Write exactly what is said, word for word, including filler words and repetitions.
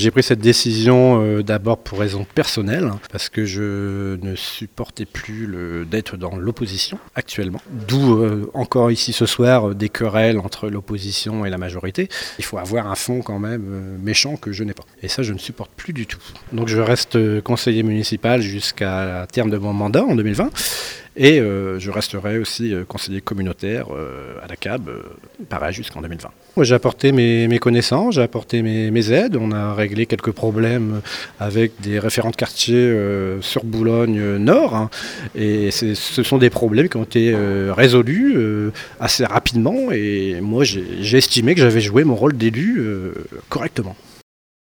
j'ai pris cette décision euh, d'abord pour raison personnelle, hein, parce que je ne supportais plus le, d'être dans l'opposition actuellement. D'où euh, encore ici ce soir des querelles entre l'opposition et la majorité. Il faut avoir un fond quand même euh, méchant que je n'ai pas. Et ça, je ne supporte plus du tout. Donc je reste conseiller municipal jusqu'à terme de mon mandat en deux mille vingt. Et euh, je resterai aussi euh, conseiller communautaire euh, à la C A B, euh, pareil, jusqu'en deux mille vingt. Moi, j'ai apporté mes, mes connaissances, j'ai apporté mes, mes aides. On a réglé quelques problèmes avec des référents de quartier euh, sur Boulogne-Nord. Hein, et c'est, ce sont des problèmes qui ont été euh, résolus euh, assez rapidement. Et moi, j'ai, j'ai estimé que j'avais joué mon rôle d'élu euh, correctement.